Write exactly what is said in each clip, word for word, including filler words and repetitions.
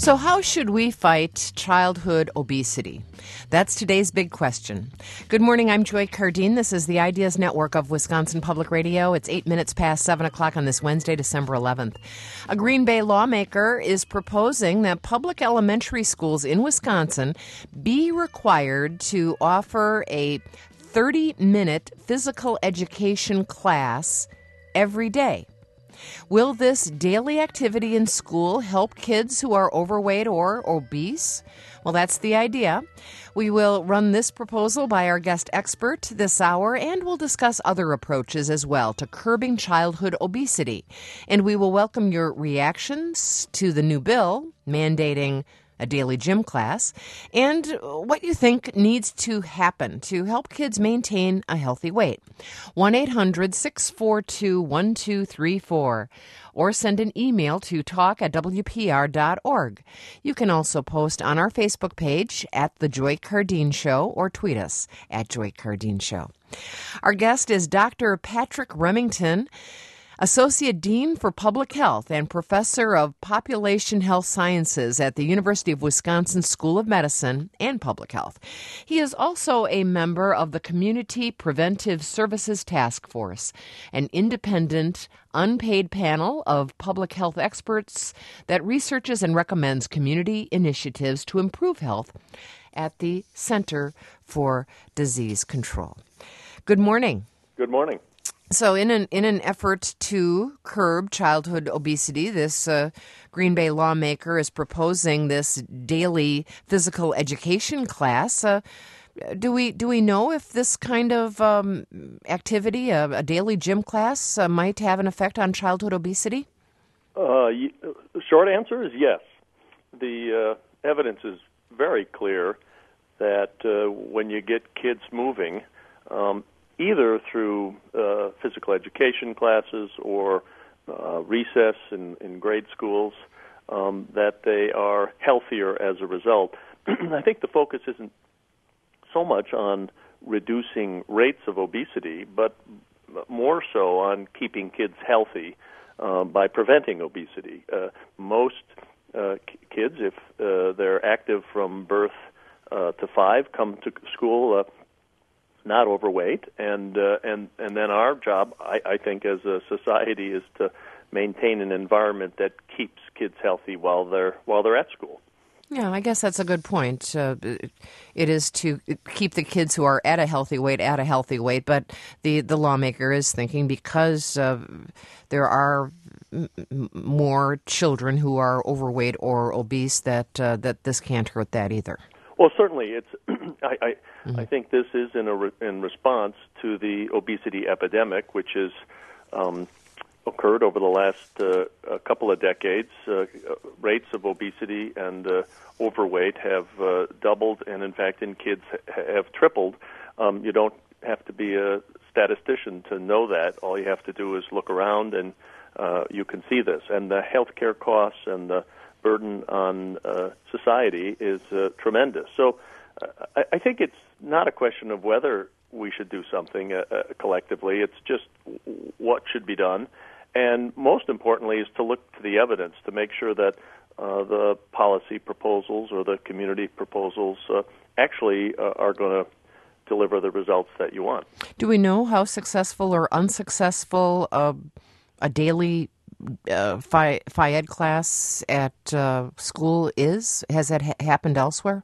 So how should we fight childhood obesity? That's today's big question. Good morning, I'm Joy Cardine. This is the Ideas Network of Wisconsin Public Radio. It's eight minutes past seven o'clock on this Wednesday, December eleventh. A Green Bay lawmaker is proposing that public elementary schools in Wisconsin be required to offer a thirty-minute physical education class every day. Will this daily activity in school help kids who are overweight or obese? Well, that's the idea. We will run this proposal by our guest expert this hour, and we'll discuss other approaches as well to curbing childhood obesity. And we will welcome your reactions to the new bill mandating a daily gym class, and what you think needs to happen to help kids maintain a healthy weight. one eight hundred six four two one two three four, or send an email to talk at w p r dot org. You can also post on our Facebook page at The Joy Cardine Show or tweet us at Joy Cardine Show. Our guest is Doctor Patrick Remington, Associate Dean for Public Health and Professor of Population Health Sciences at the University of Wisconsin School of Medicine and Public Health. He is also a member of the Community Preventive Services Task Force, an independent, unpaid panel of public health experts that researches and recommends community initiatives to improve health at the Center for Disease Control. Good morning. Good morning. So in an in an effort to curb childhood obesity, this uh, Green Bay lawmaker is proposing this daily physical education class. Uh, do we do we know if this kind of um, activity, a, a daily gym class, uh, might have an effect on childhood obesity? Uh, the short answer is yes. The uh, evidence is very clear that uh, when you get kids moving, um, either through uh, physical education classes or uh, recess in, in grade schools, um, that they are healthier as a result. I think the focus isn't so much on reducing rates of obesity, but more so on keeping kids healthy uh, by preventing obesity. Uh, most uh, k- kids, if uh, they're active from birth uh, to five, come to school uh, not overweight, and uh, and and then our job, I, I think, as a society, is to maintain an environment that keeps kids healthy while they're while they're at school. Yeah, I guess that's a good point. Uh, it is to keep the kids who are at a healthy weight at a healthy weight, but the, the lawmaker is thinking because uh, there are m- more children who are overweight or obese that uh, that this can't hurt that either. Well, certainly, it's. I, I, mm-hmm. I think this is in a re, in response to the obesity epidemic, which has um, occurred over the last uh, a couple of decades. Uh, rates of obesity and uh, overweight have uh, doubled, and in fact, in kids ha- have tripled. Um, you don't have to be a statistician to know that. All you have to do is look around, and uh, you can see this. And the healthcare costs and the burden on uh, society is uh, tremendous. So uh, I, I think it's not a question of whether we should do something uh, uh, collectively. It's just what should be done. And most importantly is to look to the evidence to make sure that uh, the policy proposals or the community proposals uh, actually uh, are going to deliver the results that you want. Do we know how successful or unsuccessful uh, a daily Uh, Phy, Phy-Ed class at uh, school is? Has that ha- happened elsewhere?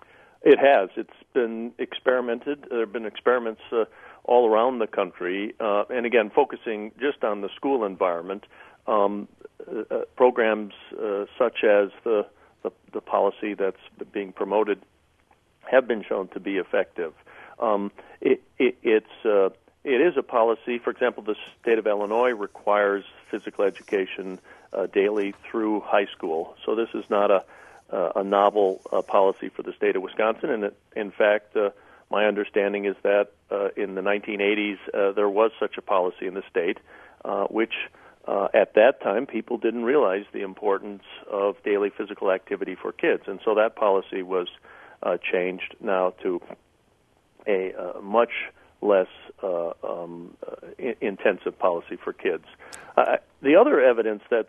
It has. It's been experimented. There have been experiments uh, all around the country, uh, and again, focusing just on the school environment. Um, uh, programs uh, such as the, the the policy that's being promoted have been shown to be effective. Um, it, it, it's uh, It is a policy. For example, the state of Illinois requires physical education uh, daily through high school. So this is not a uh, a novel uh, policy for the state of Wisconsin. And it, in fact, uh, my understanding is that uh, in the nineteen eighties uh, there was such a policy in the state, uh, which uh, at that time people didn't realize the importance of daily physical activity for kids. And so that policy was uh, changed now to a uh, much less uh, um, uh, intensive policy for kids. Uh, the other evidence that's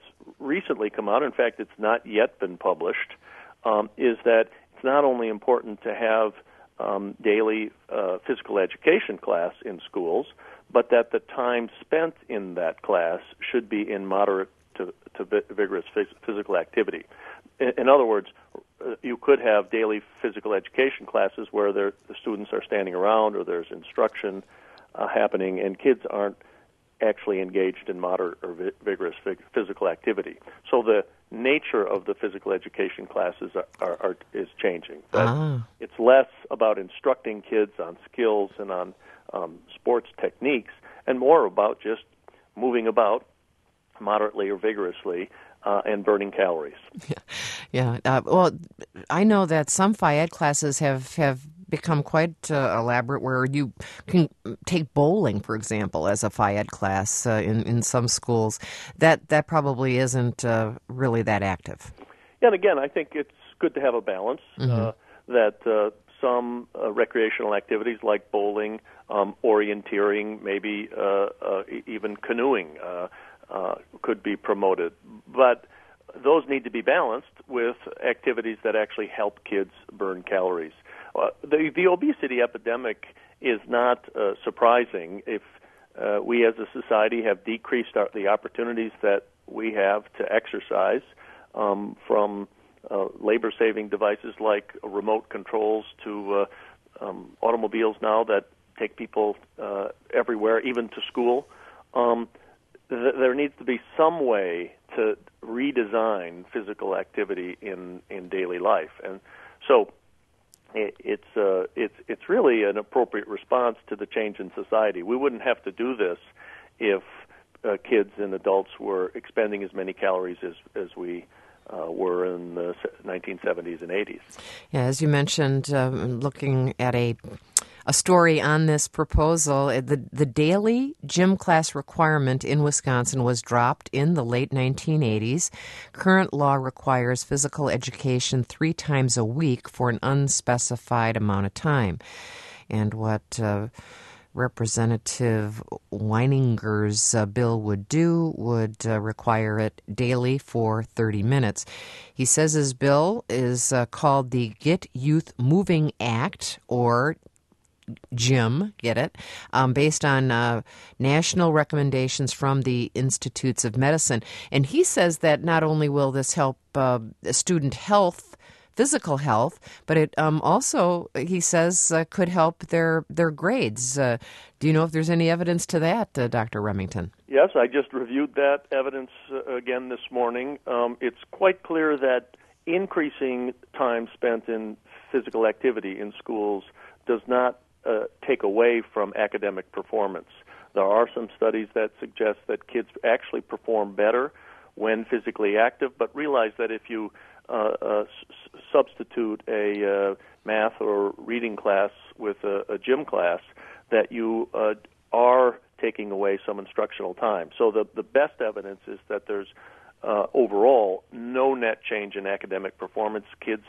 recently come out, in fact, it's not yet been published, um, is that it's not only important to have um, daily uh, physical education class in schools, but that the time spent in that class should be in moderate to, to vigorous phys- physical activity. In, in other words, you could have daily physical education classes where the students are standing around or there's instruction uh, happening, and kids aren't actually engaged in moderate or vi- vigorous fig- physical activity. So the nature of the physical education classes are, are, are is changing. That ah. It's less about instructing kids on skills and on um, sports techniques, and more about just moving about moderately or vigorously uh, and burning calories. Yeah, yeah. Uh, well, I know that some Phy Ed classes have, have become quite uh, elaborate, where you can take bowling, for example, as a Phy Ed class uh, in, in some schools. That that probably isn't uh, really that active. Yeah, and again, I think it's good to have a balance, mm-hmm. uh, that uh, some uh, recreational activities like bowling, um, orienteering, maybe uh, uh, even canoeing uh, uh, could be promoted. But those need to be balanced with activities that actually help kids burn calories. Uh, the, the obesity epidemic is not uh, surprising if uh, we as a society have decreased our, the opportunities that we have to exercise, um, from uh, labor-saving devices like remote controls to uh, um, automobiles now that take people uh, everywhere, even to school. Um, th- there needs to be some way to redesign physical activity in, in daily life. And so it, it's, uh, it's, it's really an appropriate response to the change in society. We wouldn't have to do this if uh, kids and adults were expending as many calories as, as we Uh, were in the nineteen seventies and eighties. Yeah, as you mentioned, uh, looking at a a story on this proposal, the the daily gym class requirement in Wisconsin was dropped in the late nineteen eighties. Current law requires physical education three times a week for an unspecified amount of time. And what uh, Representative Weininger's uh, bill would do would uh, require it daily for thirty minutes. He says his bill is uh, called the Get Youth Moving Act, or GYM, get it, um, based on uh, national recommendations from the Institutes of Medicine. And he says that not only will this help uh, student health, physical health, but it um, also, he says, uh, could help their their grades. Uh, do you know if there's any evidence to that, uh, Doctor Remington? Yes, I just reviewed that evidence uh, again this morning. Um, it's quite clear that increasing time spent in physical activity in schools does not uh, take away from academic performance. There are some studies that suggest that kids actually perform better when physically active, but realize that if you Uh, uh, s- substitute a uh, math or reading class with a, a gym class, that you uh, are taking away some instructional time. So the, the best evidence is that there's uh, overall no net change in academic performance. Kids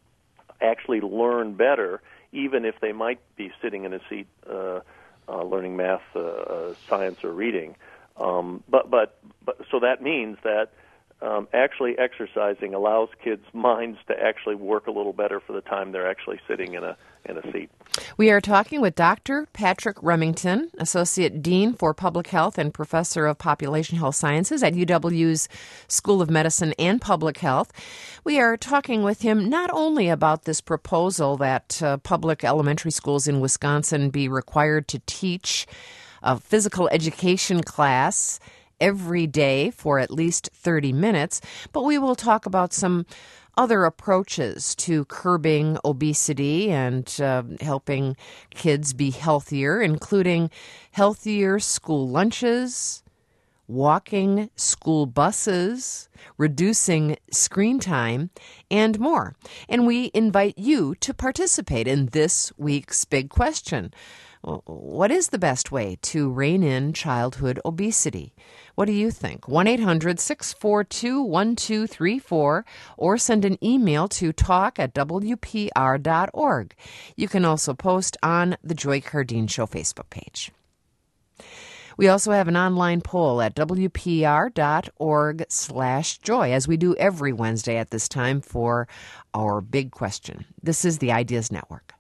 actually learn better, even if they might be sitting in a seat uh, uh, learning math, uh, uh, science, or reading. Um, but, but, but so that means that Um, actually exercising allows kids' minds to actually work a little better for the time they're actually sitting in a in a seat. We are talking with Doctor Patrick Remington, Associate Dean for Public Health and Professor of Population Health Sciences at U W's School of Medicine and Public Health. We are talking with him not only about this proposal that uh, public elementary schools in Wisconsin be required to teach a physical education class every day for at least thirty minutes, but we will talk about some other approaches to curbing obesity and uh, helping kids be healthier, including healthier school lunches, walking school buses, reducing screen time, and more. And we invite you to participate in this week's big question. What is the best way to rein in childhood obesity? What do you think? one eight hundred six four two one two three four or send an email to talk at w p r dot org. You can also post on the Joy Cardine Show Facebook page. We also have an online poll at w p r dot org slash joy, as we do every Wednesday at this time for our big question. This is the Ideas Network.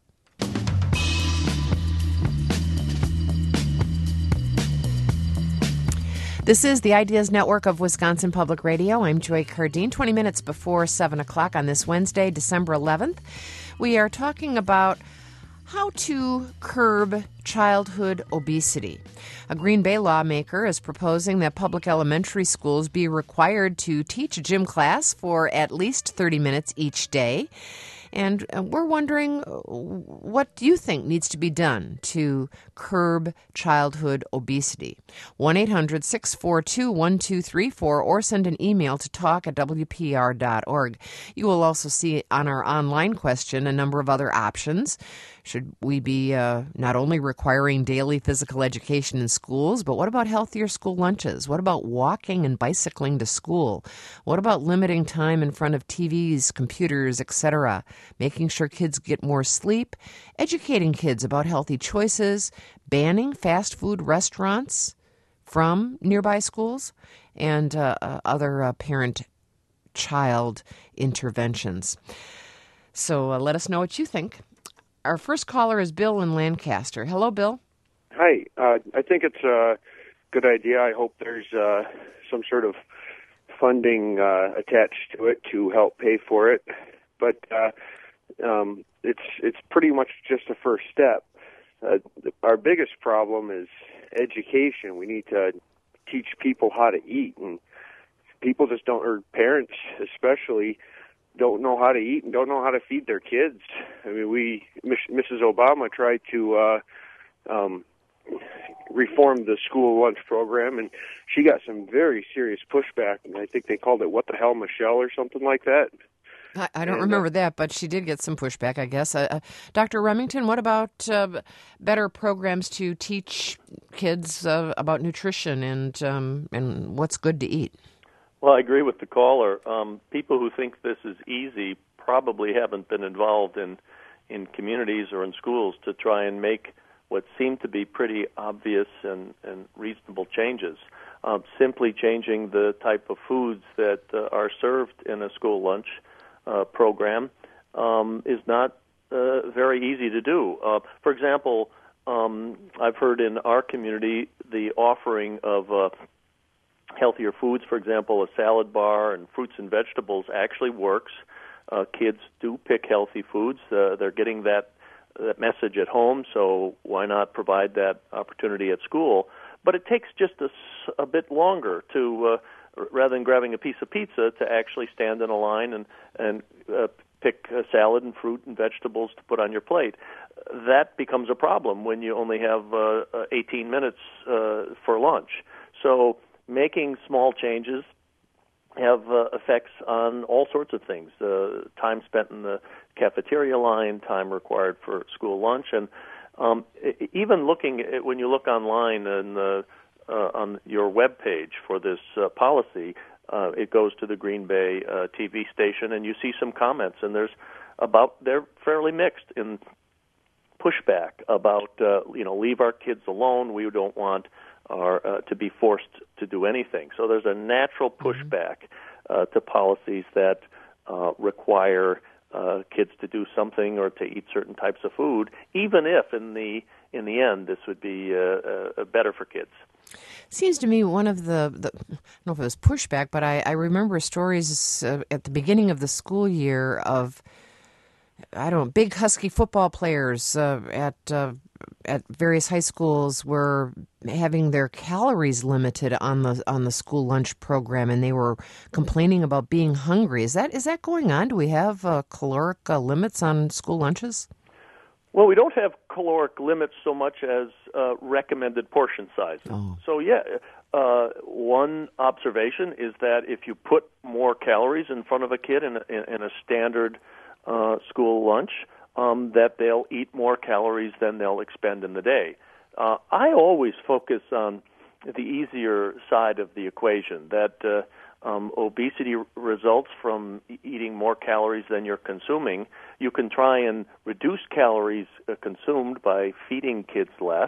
This is the Ideas Network of Wisconsin Public Radio. I'm Joy Cardine. twenty minutes before seven o'clock on this Wednesday, December eleventh. We are talking about how to curb childhood obesity. A Green Bay lawmaker is proposing that public elementary schools be required to teach a gym class for at least thirty minutes each day. And we're wondering, what do you think needs to be done to curb childhood obesity? one eight hundred six four two one two three four or send an email to talk at w p r dot org. You will also see on our online question a number of other options. Should we be uh, not only requiring daily physical education in schools, but what about healthier school lunches? What about walking and bicycling to school? What about limiting time in front of T Vs, computers, et cetera? Making sure kids get more sleep, educating kids about healthy choices, banning fast food restaurants from nearby schools, and uh, uh, other uh, parent-child interventions. So uh, let us know what you think. Our first caller is Bill in Lancaster. Hello, Bill. Hi. Uh, I think it's a good idea. I hope there's uh, some sort of funding uh, attached to it to help pay for it. But uh, um, it's it's pretty much just a first step. Uh, our biggest problem is education. We need to teach people how to eat, and people just don't, or parents especially, don't know how to eat and don't know how to feed their kids. I mean, we, Missus Obama tried to uh, um, reform the school lunch program, and she got some very serious pushback. And I think they called it "What the hell, Michelle" or something like that. I, I don't and, remember uh, that, but she did get some pushback, I guess. Uh, uh, Doctor Remington, what about uh, better programs to teach kids uh, about nutrition and um, and what's good to eat? Well, I agree with the caller. Um, people who think this is easy probably haven't been involved in, in communities or in schools to try and make what seem to be pretty obvious and, and reasonable changes. Um, simply changing the type of foods that uh, are served in a school lunch uh, program um, is not uh, very easy to do. Uh, for example, um, I've heard in our community the offering of uh, healthier foods, for example, a salad bar and fruits and vegetables actually works. Uh, kids do pick healthy foods. Uh, they're getting that, that message at home, so why not provide that opportunity at school? But it takes just a, a bit longer to, uh, rather than grabbing a piece of pizza, to actually stand in a line and, and uh, pick a salad and fruit and vegetables to put on your plate. That becomes a problem when you only have uh, eighteen minutes uh, for lunch. So making small changes have uh, effects on all sorts of things. Uh, time spent in the cafeteria line, time required for school lunch, and um, even looking at, when you look online and uh, uh, on your web page for this uh, policy, uh, it goes to the Green Bay uh, T V station, and you see some comments, and there's about they're fairly mixed in pushback about uh, you know leave our kids alone. We don't want Are uh, to be forced to do anything. So there's a natural pushback uh, to policies that uh, require uh, kids to do something or to eat certain types of food, even if in the in the end this would be uh, uh, better for kids. Seems to me one of the, the I don't know if it was pushback, but I, I remember stories uh, at the beginning of the school year of, I don't know, big Husky football players uh, at uh, at various high schools were having their calories limited on the on the school lunch program, and they were complaining about being hungry. Is that is that going on? Do we have uh, caloric uh, limits on school lunches? Well, we don't have caloric limits so much as uh, recommended portion sizes. Oh. So, yeah, uh, one observation is that if you put more calories in front of a kid in a, in a standard uh, school lunch, um, that they'll eat more calories than they'll expend in the day. Uh, I always focus on the easier side of the equation, that uh, um, obesity results from e- eating more calories than you're consuming. You can try and reduce calories uh, consumed by feeding kids less,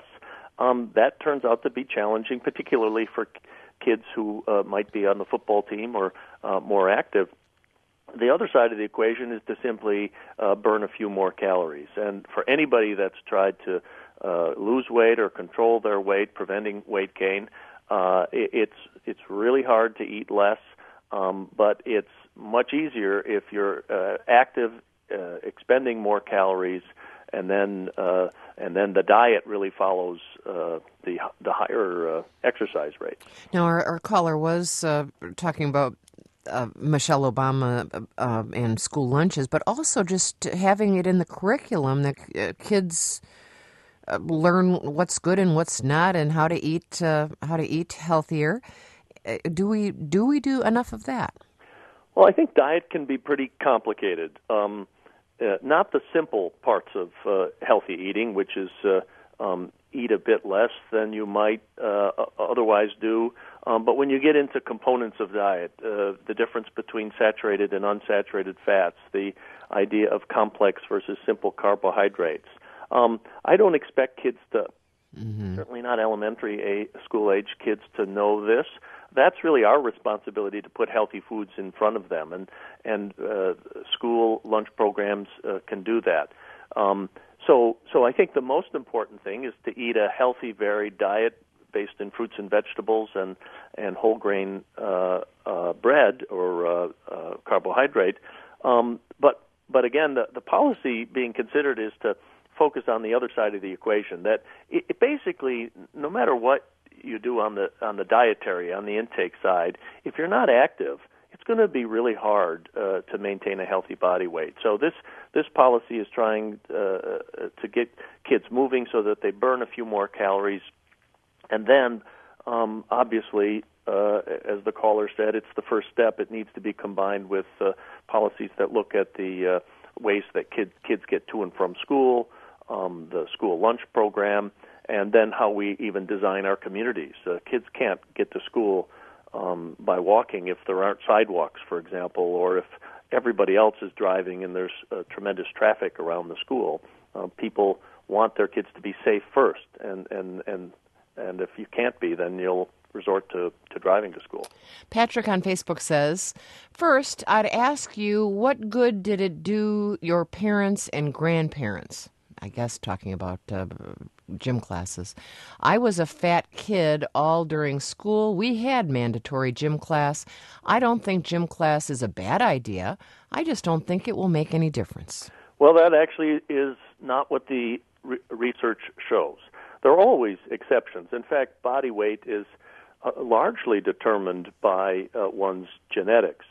um, that turns out to be challenging, particularly for k- kids who uh, might be on the football team or uh, more active. The other side of the equation is to simply uh, burn a few more calories. And for anybody that's tried to uh, lose weight or control their weight, preventing weight gain, uh, it, it's it's really hard to eat less, um, but it's much easier if you're uh, active, uh, expending more calories, and then uh, and then the diet really follows uh, the the higher uh, exercise rates. Now, our, our caller was uh, talking about Uh, Michelle Obama uh, and school lunches, but also just having it in the curriculum that uh, kids uh, learn what's good and what's not, and how to eat uh, how to eat healthier. Uh, do we do we do enough of that? Well, I think diet can be pretty complicated. Um, uh, not the simple parts of uh, healthy eating, which is uh, um, eat a bit less than you might uh, otherwise do. Um, but when you get into components of diet, uh, the difference between saturated and unsaturated fats, the idea of complex versus simple carbohydrates, um, I don't expect kids to, mm-hmm. certainly not elementary a, school-age kids, to know this. That's really our responsibility, to put healthy foods in front of them, and and uh, school lunch programs uh, can do that. Um, so, so I think the most important thing is to eat a healthy, varied diet based in fruits and vegetables and and whole grain uh, uh, bread or uh, uh, carbohydrate. Um, but but again, the, the policy being considered is to focus on the other side of the equation. That it, it basically, no matter what you do on the on the dietary, on the intake side, if you're not active, it's going to be really hard uh, to maintain a healthy body weight. So this this policy is trying uh, to get kids moving so that they burn a few more calories. And then, um, obviously, uh, as the caller said, it's the first step. It needs to be combined with uh, policies that look at the uh, ways that kids kids get to and from school, um, the school lunch program, and then how we even design our communities. Uh, kids can't get to school um, by walking if there aren't sidewalks, for example, or if everybody else is driving and there's uh, tremendous traffic around the school. Uh, people want their kids to be safe first, and and and And if you can't be, then you'll resort to, to driving to school. Patrick on Facebook says, first, I'd ask you, what good did it do your parents and grandparents? I guess talking about uh, gym classes. I was a fat kid all during school. We had mandatory gym class. I don't think gym class is a bad idea. I just don't think it will make any difference. Well, that actually is not what the re- research shows. There are always exceptions. In fact, body weight is uh, largely determined by uh, one's genetics.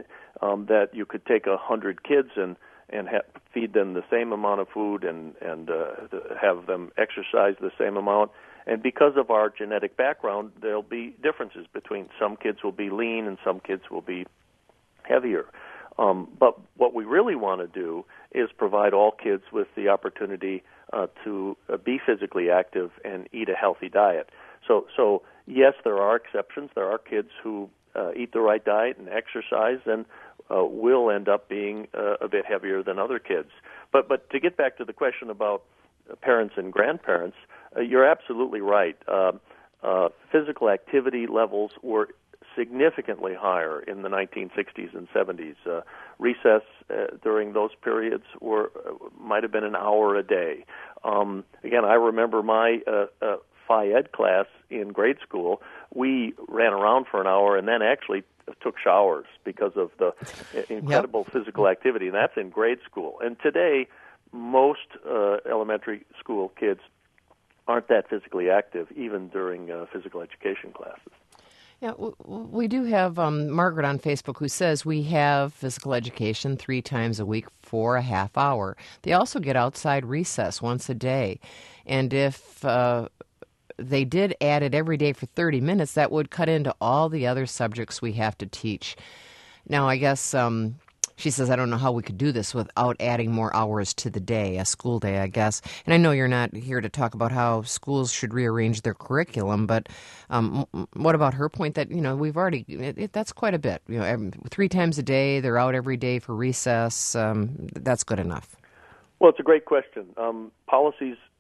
um, that you could take a hundred kids and and ha- feed them the same amount of food and and uh, have them exercise the same amount. And because of our genetic background, there'll be differences between some kids will be lean and some kids will be heavier. Um, but what we really want to do is provide all kids with the opportunity uh, to uh, be physically active and eat a healthy diet. So, so yes, there are exceptions. There are kids who uh, eat the right diet and exercise and uh, will end up being uh, a bit heavier than other kids. But, but to get back to the question about parents and grandparents, uh, you're absolutely right. Uh, uh, physical activity levels were significantly higher in the nineteen sixties and seventies. Uh, recess uh, during those periods were uh, might have been an hour a day. Um, again, I remember my uh, uh, Phi Ed class in grade school. We ran around for an hour and then actually took showers because of the incredible yep. physical activity, and that's in grade school. And today, most uh, elementary school kids aren't that physically active, even during uh, physical education classes. Yeah, we do have um, Margaret on Facebook who says we have physical education three times a week for a half hour. They also get outside recess once a day. And if uh, they did add it every day for thirty minutes, that would cut into all the other subjects we have to teach. Now, I guess um, she says, I don't know how we could do this without adding more hours to the day, a school day, I guess. And I know you're not here to talk about how schools should rearrange their curriculum, but um, what about her point that, you know, we've already, it, it, that's quite a bit. You know, three times a day, they're out every day for recess. Um, that's good enough. Well, it's a great question. Um, policies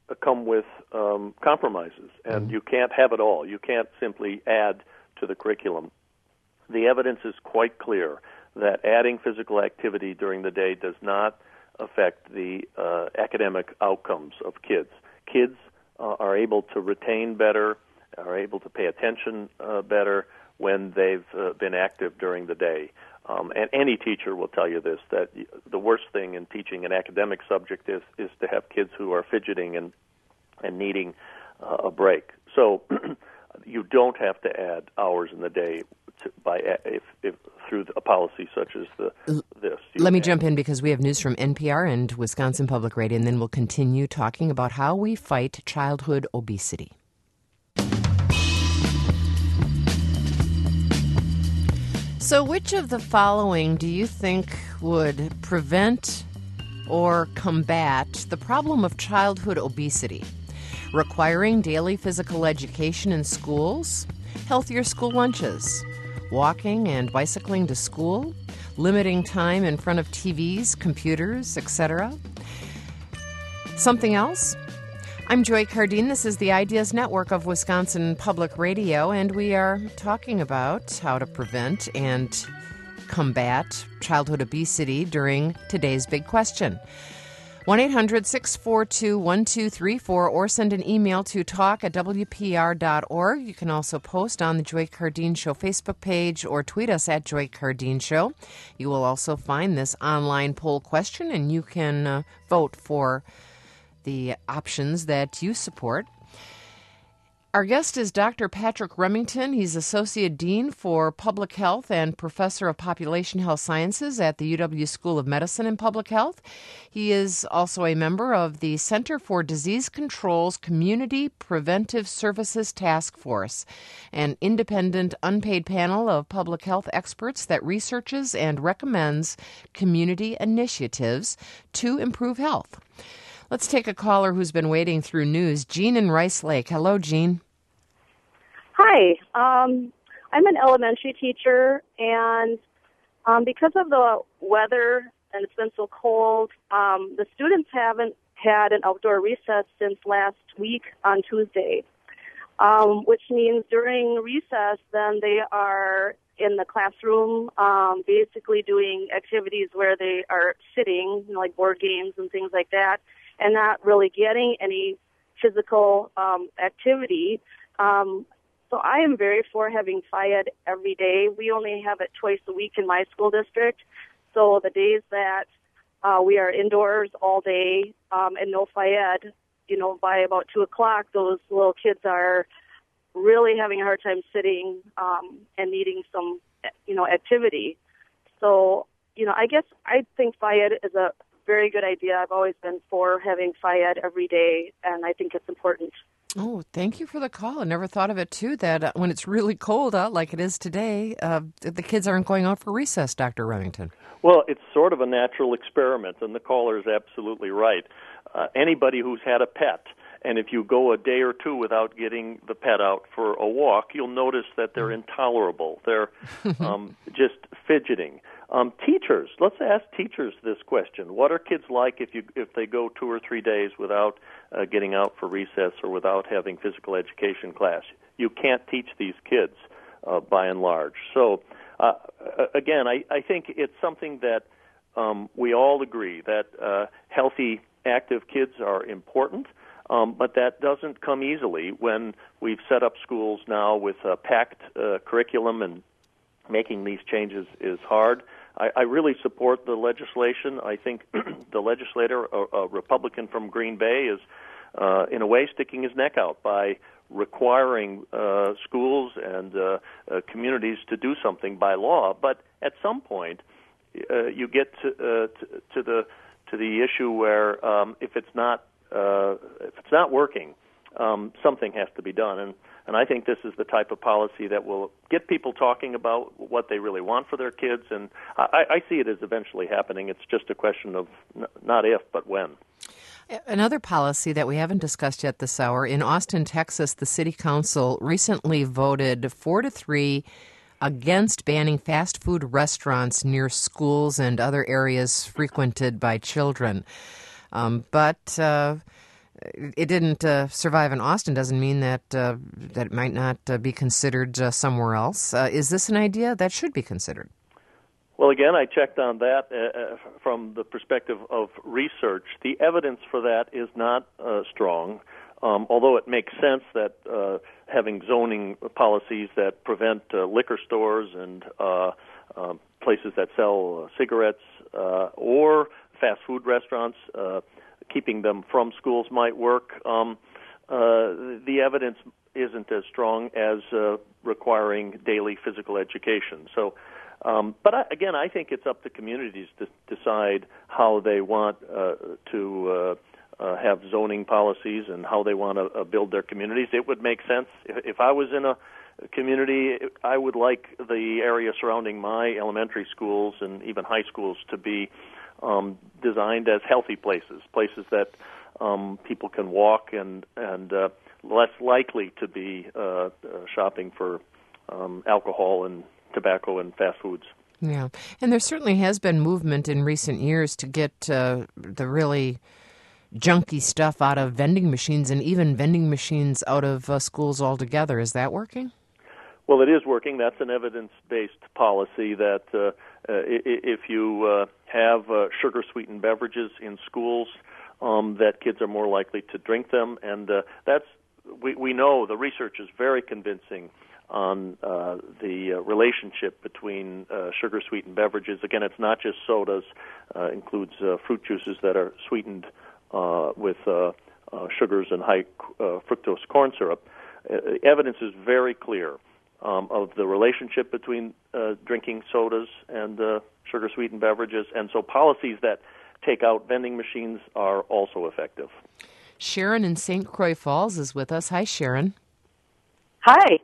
come with um, compromises, and mm-hmm. you can't have it all. You can't simply add to the curriculum. The evidence is quite clear that adding physical activity during the day does not affect the uh, academic outcomes of kids. Kids uh, are able to retain better, are able to pay attention uh, better when they've uh, been active during the day. Um, and any teacher will tell you this, that the worst thing in teaching an academic subject is, is to have kids who are fidgeting and, and needing uh, a break. So you don't have to add hours in the day to, by if, if through a policy such as the, this. You Let me jump in because we have news from N P R and Wisconsin Public Radio, and then we'll continue talking about how we fight childhood obesity. So which of the following do you think would prevent or combat the problem of childhood obesity? Requiring daily physical education in schools, healthier school lunches, walking and bicycling to school, limiting time in front of T Vs, computers, et cetera? Something else? I'm Joy Cardine. This is the Ideas Network of Wisconsin Public Radio, and we are talking about how to prevent and combat childhood obesity during today's big question. one eight hundred six four two one two three four or send an email to talk at w p r dot org. You can also post on the Joy Cardine Show Facebook page or tweet us at Joy Cardine Show. You will also find this online poll question, and you can uh, vote for the options that you support. Our guest is Doctor Patrick Remington. He's Associate Dean for Public Health and Professor of Population Health Sciences at the U W School of Medicine and Public Health. He is also a member of the Center for Disease Control's Community Preventive Services Task Force, an independent, unpaid panel of public health experts that researches and recommends community initiatives to improve health. Let's take a caller who's been waiting through news. Jean in Rice Lake. Hello, Jean. Hi. Um, I'm an elementary teacher, and um, because of the weather and it's been so cold, um, the students haven't had an outdoor recess since last week on Tuesday, um, which means during recess, then they are in the classroom, um, basically doing activities where they are sitting, you know, like board games and things like that, and not really getting any physical um, activity. Um, so I am very for having Phy-Ed every day. We only have it twice a week in my school district. So the days that uh, we are indoors all day um, and no Phy-Ed, you know, by about two o'clock, those little kids are really having a hard time sitting um, and needing some, you know, activity. So, you know, I guess I think Phy-Ed is a very good idea. I've always been for having Phy-Ed every day, and I think it's important. Oh, thank you for the call. I never thought of it, too, that uh, when it's really cold out like it is today, uh, the kids aren't going out for recess, Doctor Remington. Well, it's sort of a natural experiment, and the caller is absolutely right. Uh, anybody who's had a pet, and if you go a day or two without getting the pet out for a walk, you'll notice that they're intolerable. They're um, just fidgeting. Um, teachers, let's ask teachers this question. What are kids like if you if they go two or three days without uh, getting out for recess or without having physical education class? You can't teach these kids uh, by and large. So, uh, again, I, I think it's something that um, we all agree that uh, healthy, active kids are important. Um, but that doesn't come easily when we've set up schools now with a packed uh, curriculum, and making these changes is hard. I, I really support the legislation. I think the legislator, a, a Republican from Green Bay, is uh, in a way sticking his neck out by requiring uh, schools and uh, uh, communities to do something by law. But at some point, uh, you get to, uh, to, to the to the issue where um, if it's not Uh, if it's not working, um, something has to be done. And, and I think this is the type of policy that will get people talking about what they really want for their kids. And I, I see it as eventually happening. It's just a question of n- not if, but when. Another policy that we haven't discussed yet this hour, in Austin, Texas, the city council recently voted four to three against banning fast food restaurants near schools and other areas frequented by children. Um, but uh, it didn't uh, survive in Austin doesn't mean that uh, that it might not uh, be considered uh, somewhere else. Uh, is this an idea that should be considered? Well, again, I checked on that uh, from the perspective of research. The evidence for that is not uh, strong, um, although it makes sense that uh, having zoning policies that prevent uh, liquor stores and uh, uh, places that sell uh, cigarettes uh, or fast food restaurants, uh, keeping them from schools might work. Um, uh, the evidence isn't as strong as uh, requiring daily physical education. So. Um, but I, again, I think it's up to communities to decide how they want uh, to uh, uh, have zoning policies and how they want to uh, build their communities. It would make sense. If, if I was in a community, I would like the area surrounding my elementary schools and even high schools to be um, designed as healthy places, places that um, people can walk and, and uh, less likely to be uh, uh, shopping for um, alcohol and tobacco and fast foods. Yeah, and there certainly has been movement in recent years to get uh, the really junky stuff out of vending machines and even vending machines out of uh, schools altogether. Is that working? Well, it is working. That's an evidence-based policy that uh, uh, if you uh, have uh, sugar-sweetened beverages in schools, um, that kids are more likely to drink them, and uh, that's we, we know the research is very convincing on uh, the uh, relationship between uh, sugar-sweetened beverages. Again, it's not just sodas. Uh, includes uh, fruit juices that are sweetened uh, with uh, uh, sugars and high uh, fructose corn syrup. Uh, evidence is very clear um, of the relationship between uh, drinking sodas and uh, sugar-sweetened beverages, and so policies that take out vending machines are also effective. Sharon in Saint Croix Falls is with us. Hi, Sharon. Hi.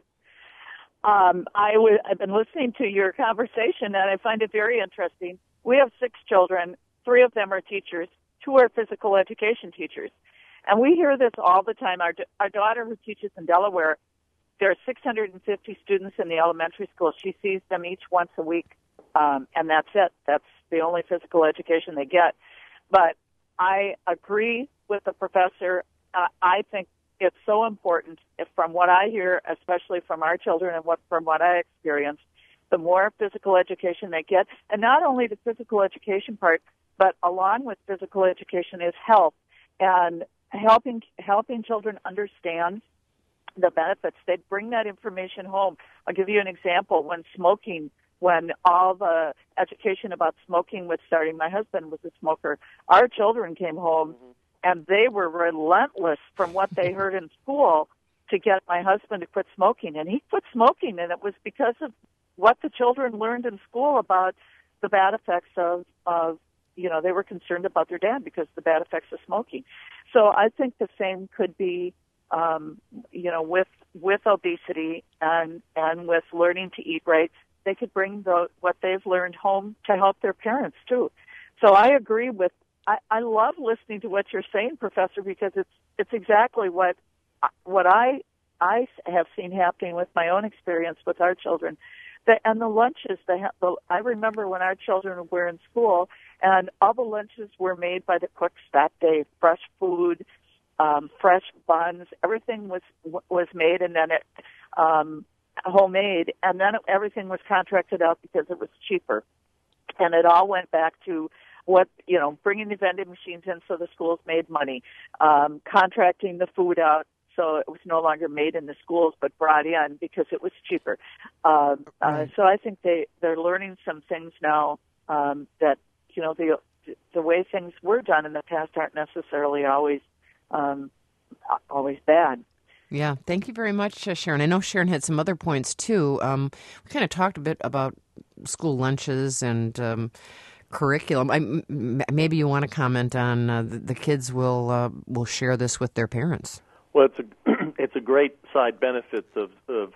Um, I w- I've been listening to your conversation, and I find it very interesting. We have six children. Three of them are teachers. Two are physical education teachers. And we hear this all the time. Our, our daughter, who teaches in Delaware, there are six hundred fifty students in the elementary school. She sees them each once a week, um, and that's it. That's the only physical education they get. But I agree with the professor. Uh, I think it's so important, if from what I hear, especially from our children and what from what I experienced, the more physical education they get, and not only the physical education part, but along with physical education is health and helping helping children understand the benefits. They bring that information home. I'll give you an example. When smoking, when all the education about smoking was starting, my husband was a smoker. Our children came home. Mm-hmm. And they were relentless from what they heard in school to get my husband to quit smoking. And he quit smoking, and it was because of what the children learned in school about the bad effects of, of you know, they were concerned about their dad because of the bad effects of smoking. So I think the same could be, um, you know, with with obesity and, and with learning to eat right. They could bring the, what they've learned home to help their parents, too. So I agree with I, I love listening to what you're saying, Professor, because it's it's exactly what what I I have seen happening with my own experience with our children. The, and the lunches, the, the, I remember when our children were in school, and all the lunches were made by the cooks that day. Fresh food, um, fresh buns, everything was was made, and then it um, homemade, and then everything was contracted out because it was cheaper, and it all went back to what, you know, bringing the vending machines in so the schools made money, um, contracting the food out so it was no longer made in the schools but brought in because it was cheaper. Uh, uh, so I think they, they're learning some things now um, that, you know, the the way things were done in the past aren't necessarily always um, always bad. Yeah, thank you very much, uh, Sharon. I know Sharon had some other points, too. Um, we kind of talked a bit about school lunches and um, curriculum. I, m- maybe you want to comment on uh, the, the kids will uh, will share this with their parents. Well, it's a it's a great side benefit of, of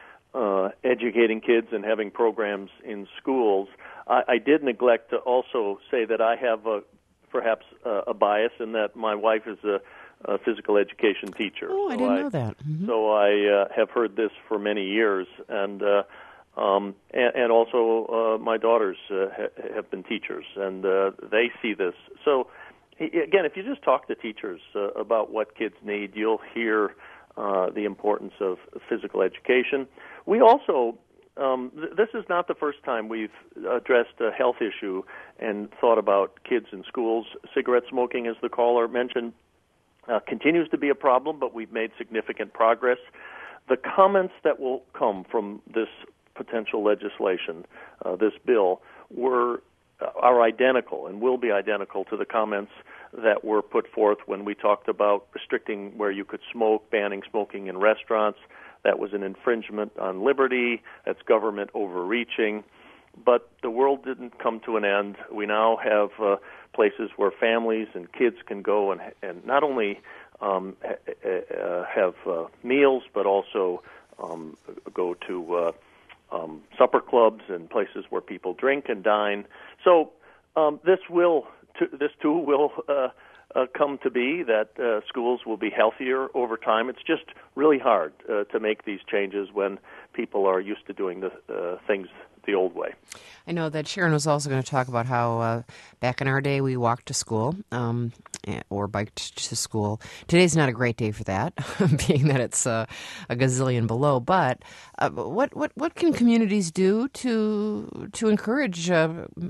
uh, educating kids and having programs in schools. I, I did neglect to also say that I have a, perhaps a, a bias in that my wife is a, a physical education teacher. Oh, I so didn't I, know that. Mm-hmm. So I uh, have heard this for many years, and. Uh, Um, and, and also, uh, my daughters uh, ha- have been teachers, and uh, they see this. So Again, if you just talk to teachers uh, about what kids need, you'll hear uh, the importance of physical education. We also, um, th- this is not the first time we've addressed a health issue and thought about kids in schools. Cigarette smoking, as the caller mentioned, uh, continues to be a problem, but we've made significant progress. The comments that will come from this potential legislation, uh, this bill, were are identical and will be identical to the comments that were put forth when we talked about restricting where you could smoke, banning smoking in restaurants. That was an infringement on liberty. That's government overreaching. But the world didn't come to an end. We now have uh, places where families and kids can go and, and not only um, uh, have uh, meals, but also um, go to uh, Um, supper clubs and places where people drink and dine. So um, this will, t- this too will uh, uh, come to be that uh, schools will be healthier over time. It's just really hard uh, to make these changes when people are used to doing the uh, things the old way. I know that Sharon was also going to talk about how uh, back in our day we walked to school um, or biked to school. Today's not a great day for that, being that it's uh, a gazillion below. But uh, what what what can communities do to to encourage uh,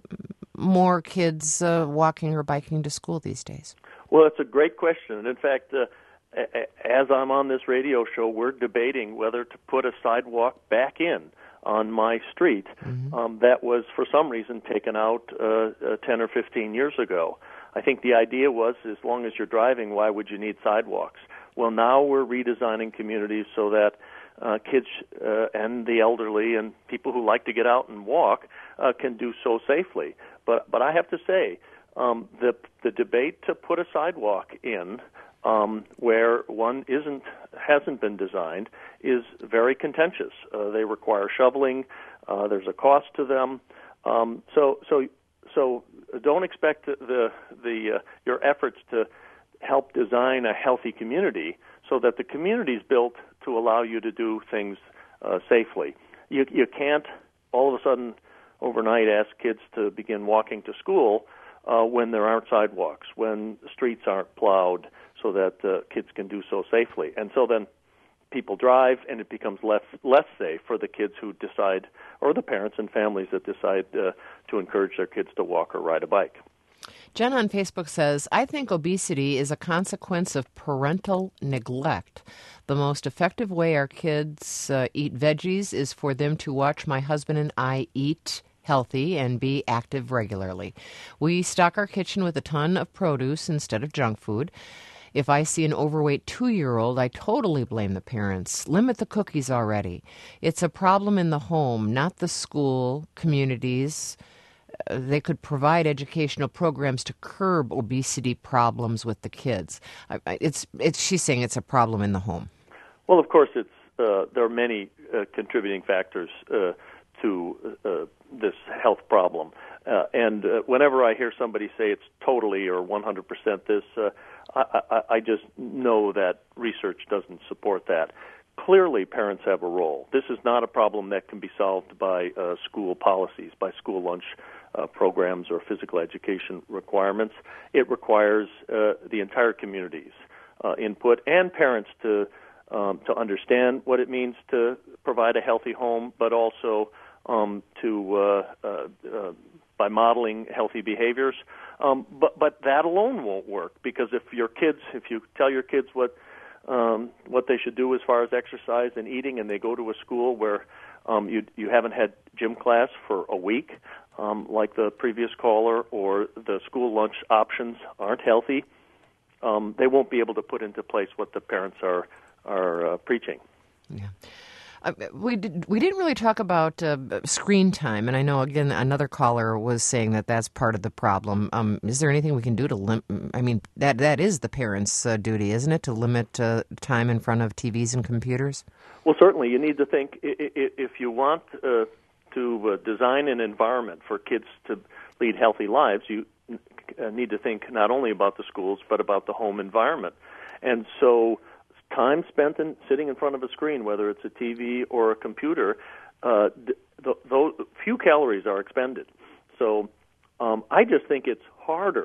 more kids uh, walking or biking to school these days? Well, it's a great question. And in fact, uh, as I'm on this radio show, we're debating whether to put a sidewalk back in on my street mm-hmm. um, that was, for some reason, taken out uh, uh, ten or fifteen years ago. I think the idea was, as long as you're driving, why would you need sidewalks? Well, now we're redesigning communities so that uh, kids uh, and the elderly and people who like to get out and walk uh, can do so safely. But but I have to say, um, the the debate to put a sidewalk in Um, where one isn't hasn't been designed is very contentious. Uh, they require shoveling. Uh, there's a cost to them. Um, so so so don't expect the the, the uh, your efforts to help design a healthy community so that the community is built to allow you to do things uh, safely. You you can't all of a sudden overnight ask kids to begin walking to school uh, when there aren't sidewalks, when streets aren't plowed, so that uh, kids can do so safely. And so then people drive, and it becomes less less safe for the kids who decide, or the parents and families that decide uh, to encourage their kids to walk or ride a bike. Jen on Facebook says, I think obesity is a consequence of parental neglect. The most effective way our kids uh, eat veggies is for them to watch my husband and I eat healthy and be active regularly. We stock our kitchen with a ton of produce instead of junk food. If I see an overweight two-year-old, I totally blame the parents. Limit the cookies already. It's a problem in the home, not the school, communities. Uh, they could provide educational programs to curb obesity problems with the kids. I, I, it's, it's, she's saying it's a problem in the home. Well, of course, it's uh, there are many uh, contributing factors uh, to uh, this health problem. Uh, and uh, whenever I hear somebody say it's totally or one hundred percent this, uh, I, I, I just know that research doesn't support that. Clearly, parents have a role. This is not a problem that can be solved by uh, school policies, by school lunch uh, programs or physical education requirements. It requires uh, the entire community's uh, input and parents to um, to understand what it means to provide a healthy home, but also um, to uh, uh, uh, by modeling healthy behaviors. Um, but but that alone won't work, because if your kids, if you tell your kids what um, what they should do as far as exercise and eating, and they go to a school where um, you you haven't had gym class for a week, um, like the previous caller, or the school lunch options aren't healthy, um, they won't be able to put into place what the parents are are uh, preaching. Yeah. Uh, we did, we didn't really talk about uh, screen time, and I know, again, another caller was saying that that's part of the problem. Um, is there anything we can do to limit? I mean, that that is the parents' uh, duty, isn't it, to limit uh, time in front of T Vs and computers? Well, certainly. You need to think, if you want uh, to uh, design an environment for kids to lead healthy lives, you need to think not only about the schools, but about the home environment. And so time spent in sitting in front of a screen, whether it's a T V or a computer, uh, th- those few calories are expended. So um, I just think it's harder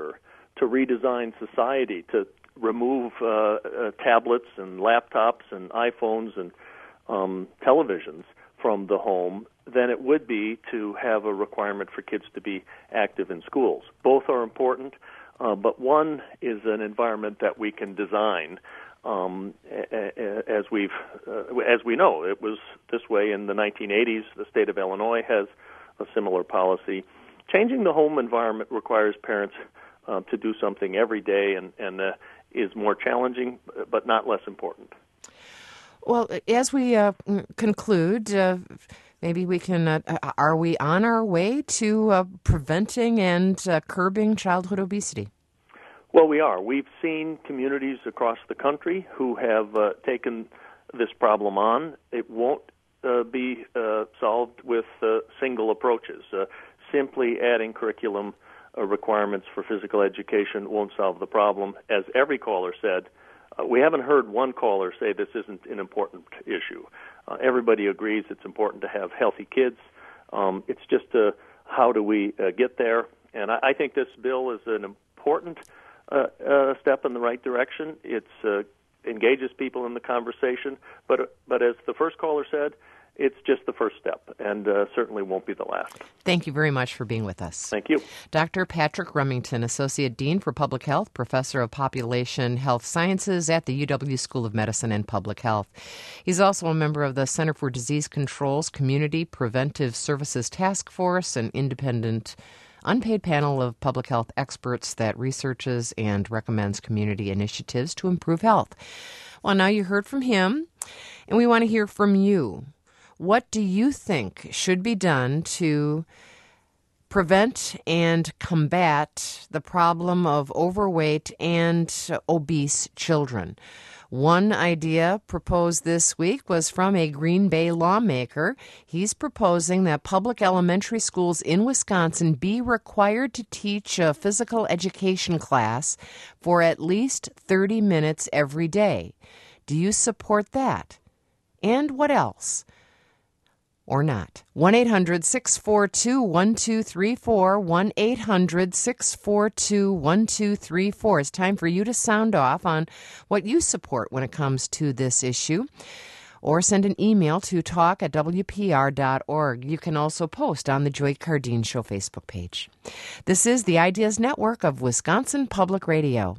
to redesign society, to remove uh, uh, tablets and laptops and iPhones and um, televisions from the home than it would be to have a requirement for kids to be active in schools. Both are important, uh, but one is an environment that we can design. Um, as we've, uh, as we know, it was this way in the nineteen eighties. The state of Illinois has a similar policy. Changing the home environment requires parents uh, to do something every day, and, and uh, is more challenging, but not less important. Well, as we uh, conclude, uh, maybe we can, uh, are we on our way to uh, preventing and uh, curbing childhood obesity? Well, we are. We've seen communities across the country who have uh, taken this problem on. It won't uh, be uh, solved with uh, single approaches. Uh, simply adding curriculum uh, requirements for physical education won't solve the problem. As every caller said, Uh, we haven't heard one caller say this isn't an important issue. Uh, everybody agrees it's important to have healthy kids. Um, it's just uh, how do we uh, get there? And I, I think this bill is an important uh, uh, step in the right direction. It uh, engages people in the conversation, but uh, but as the first caller said, it's just the first step, and uh, certainly won't be the last. Thank you very much for being with us. Thank you. Doctor Patrick Remington, Associate Dean for Public Health, Professor of Population Health Sciences at the U W School of Medicine and Public Health. He's also a member of the Center for Disease Control's Community Preventive Services Task Force, an independent, unpaid panel of public health experts that researches and recommends community initiatives to improve health. Well, now you heard from him, and we want to hear from you. What do you think should be done to prevent and combat the problem of overweight and obese children? One idea proposed this week was from a Green Bay lawmaker. He's proposing that public elementary schools in Wisconsin be required to teach a physical education class for at least thirty minutes every day. Do you support that? And what else? Or not. one eight hundred six four two one two three four, one eight hundred six four two one two three four. It's time for you to sound off on what you support when it comes to this issue, or send an email to talk at w p r dot org. You can also post on the Joy Cardeen Show Facebook page. This is the Ideas Network of Wisconsin Public Radio.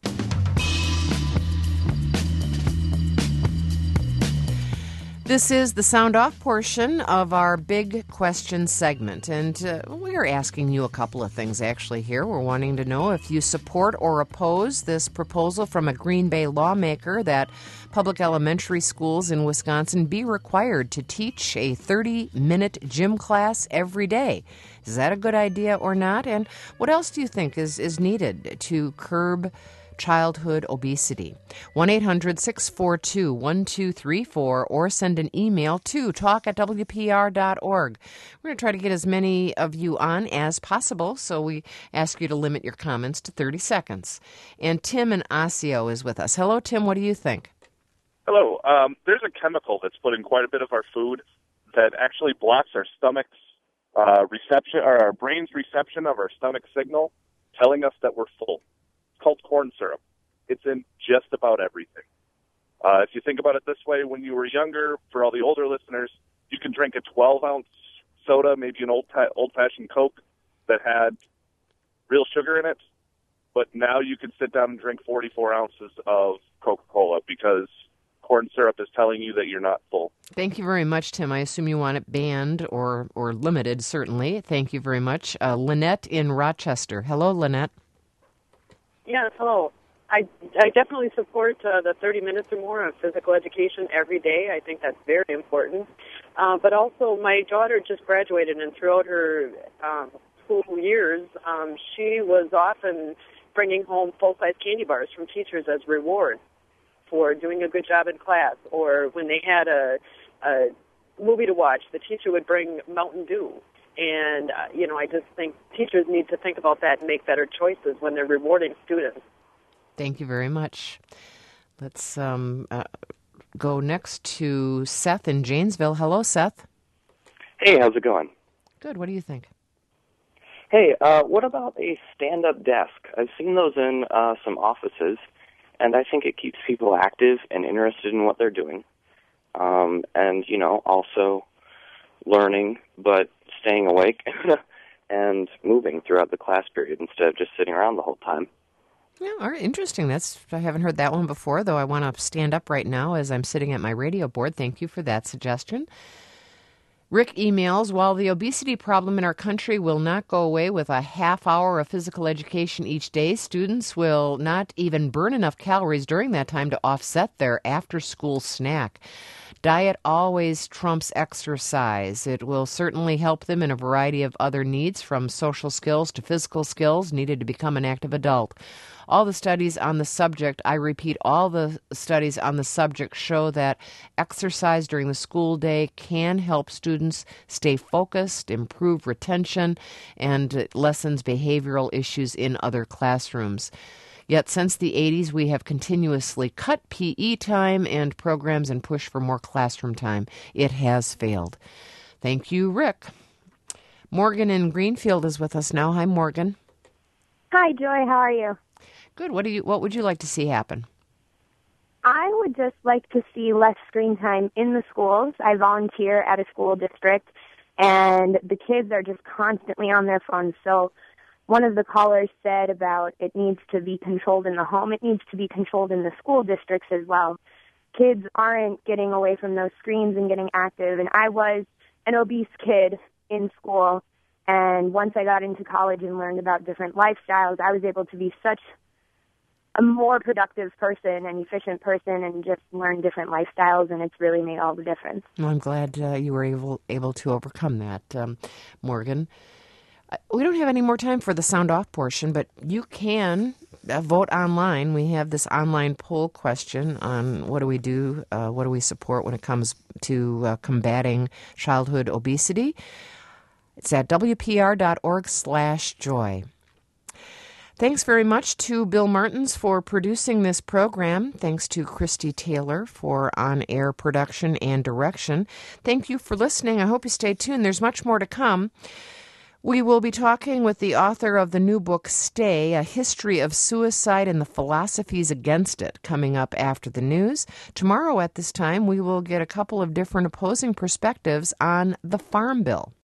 This is the sound off portion of our big question segment, and uh, we are asking you a couple of things actually here. We're wanting to know if you support or oppose this proposal from a Green Bay lawmaker that public elementary schools in Wisconsin be required to teach a thirty-minute gym class every day. Is that a good idea or not? And what else do you think is, is needed to curb childhood obesity? one eight hundred six four two one two three four, or send an email to talk at w p r dot org. We're going to try to get as many of you on as possible, so we ask you to limit your comments to thirty seconds. And Tim in Osseo is with us. Hello, Tim. What do you think? Hello. Um, there's a chemical that's put in quite a bit of our food that actually blocks our stomach's uh, reception, or our brain's reception of our stomach signal, telling us that we're full. Called corn syrup. It's in just about everything. Uh, if you think about it this way, when you were younger, for all the older listeners, you can drink a twelve-ounce soda, maybe an old old-fashioned Coke that had real sugar in it, but now you can sit down and drink forty-four ounces of Coca-Cola because corn syrup is telling you that you're not full. Thank you very much, Tim. I assume you want it banned or, or limited, certainly. Thank you very much. Uh, Lynette in Rochester. Hello, Lynette. Yes, hello. I, I definitely support uh, the thirty minutes or more of physical education every day. I think that's very important. Uh, but also, my daughter just graduated, and throughout her um, school years, um, she was often bringing home full-size candy bars from teachers as reward for doing a good job in class. Or when they had a, a movie to watch, the teacher would bring Mountain Dew. And, uh, you know, I just think teachers need to think about that and make better choices when they're rewarding students. Thank you very much. Let's um, uh, go next to Seth in Janesville. Hello, Seth. Hey, how's it going? Good. What do you think? Hey, uh, what about a stand-up desk? I've seen those in uh, some offices, and I think it keeps people active and interested in what they're doing. Um, and, you know, also learning, but staying awake and moving throughout the class period instead of just sitting around the whole time. Yeah, all right, interesting. That's I haven't heard that one before, though I want to stand up right now as I'm sitting at my radio board. Thank you for that suggestion. Rick emails, while the obesity problem in our country will not go away with a half hour of physical education each day, students will not even burn enough calories during that time to offset their after-school snack. Diet always trumps exercise. It will certainly help them in a variety of other needs, from social skills to physical skills needed to become an active adult. All the studies on the subject, I repeat, all the studies on the subject show that exercise during the school day can help students stay focused, improve retention, and lessens behavioral issues in other classrooms. Yet since the eighties, we have continuously cut P E time and programs and pushed for more classroom time. It has failed. Thank you, Rick. Morgan in Greenfield is with us now. Hi, Morgan. Hi, Joy. How are you? Good. What do you? What would you like to see happen? I would just like to see less screen time in the schools. I volunteer at a school district, and the kids are just constantly on their phones. So one of the callers said about it needs to be controlled in the home. It needs to be controlled in the school districts as well. Kids aren't getting away from those screens and getting active. And I was an obese kid in school, and once I got into college and learned about different lifestyles, I was able to be such a more productive person and efficient person and just learn different lifestyles, and it's really made all the difference. Well, I'm glad uh, you were able able to overcome that, um, Morgan. We don't have any more time for the sound off portion, but you can uh, vote online. We have this online poll question on what do we do, uh, what do we support when it comes to uh, combating childhood obesity. It's at W P R dot org slash joy. Thanks very much to Bill Martins for producing this program. Thanks to Christy Taylor for on-air production and direction. Thank you for listening. I hope you stay tuned. There's much more to come. We will be talking with the author of the new book, Stay, A History of Suicide and the Philosophies Against It, coming up after the news. Tomorrow at this time, we will get a couple of different opposing perspectives on the Farm Bill.